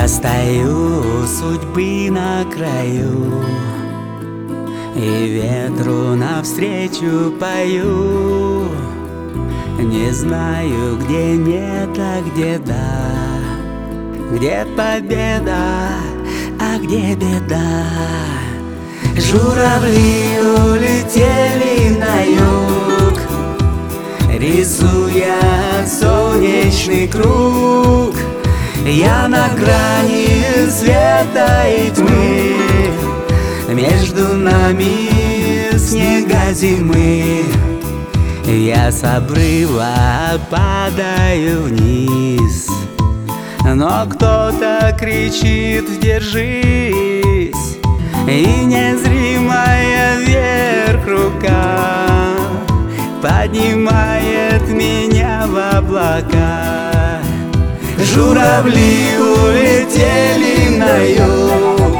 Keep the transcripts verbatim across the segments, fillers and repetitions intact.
Я стою у судьбы на краю и ветру навстречу пою. Не знаю, где нет, а где да, где победа, а где беда. Журавли улетели на юг, рисуя солнечный круг. Я на грани света и тьмы, между нами снега зимы. Я с обрыва падаю вниз, но кто-то кричит: держись! И незримая вверх рука поднимает меня в облака. Журавли улетели на юг,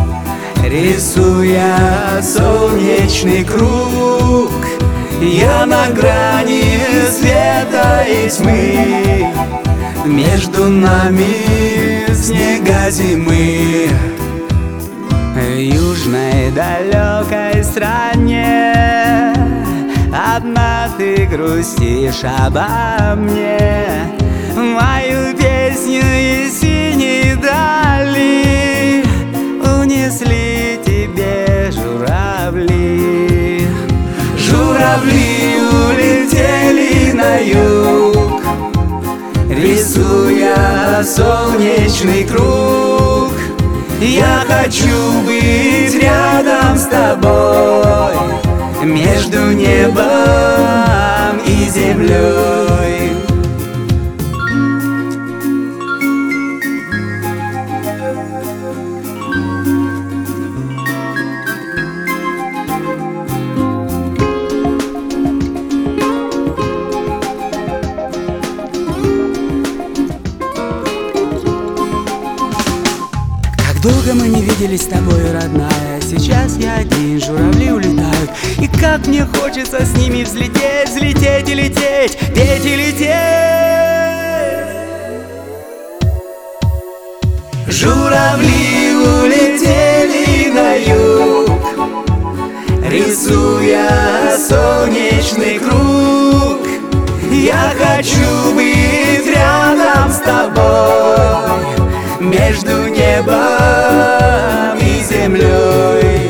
рисуя солнечный круг. Я на грани света и тьмы, между нами снега зимы. В южной далекой стране одна ты грустишь обо мне. Мою песню из синей дали унесли тебе журавли. Журавли улетели на юг, рисуя солнечный круг. Я хочу быть рядом с тобой, между небом и землей. Долго мы не виделись с тобой, родная. Сейчас я один, журавли улетают, и как мне хочется с ними взлететь, взлететь и лететь, петь и лететь. Журавли улетели на юг, рисуя солнечный круг. Я хочу быть рядом с тобой, между небом и землей.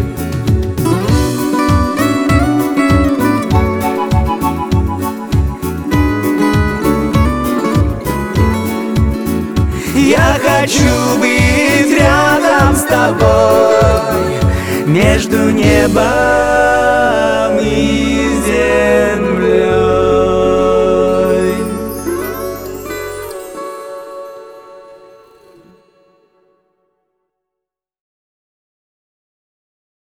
Я хочу быть рядом с тобой, между небом